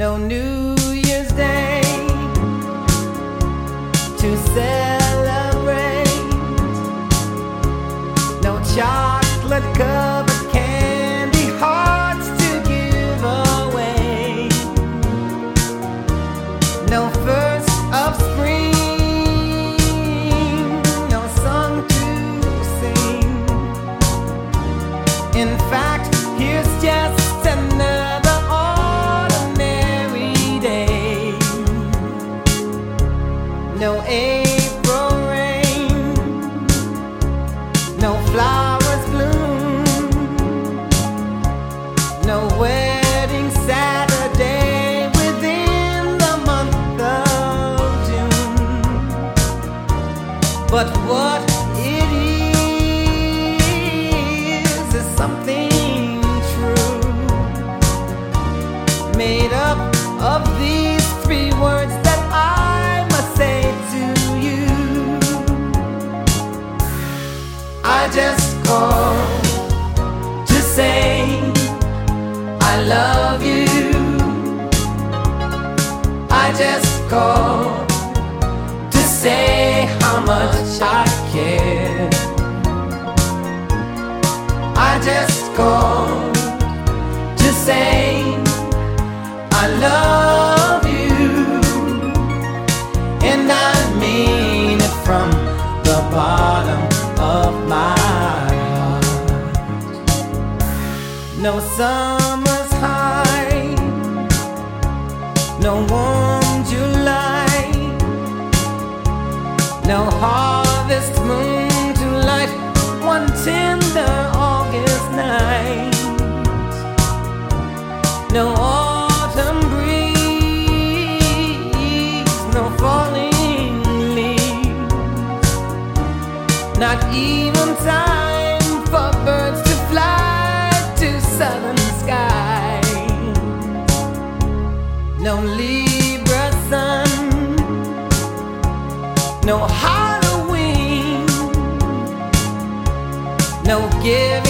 No New Year's Day to celebrate. No chocolate covered candy hearts to give away. No first of spring, no song to sing. In fact, here's just another ordinary day. No April rain, no flowers bloom, no wedding Saturday within the month of June. But what it is something true, made up of these three words that I must say to you. I just called to say I love you. I just called to say how much I care. I just called to say I love you, and I mean it from the bottom of my heart. No summer's high, no warm July, no harvest moon to light one tender August night. No autumn breeze, no falling leaves, not even time for birds to fly to southern skies. No Libra sun, no Halloween, no give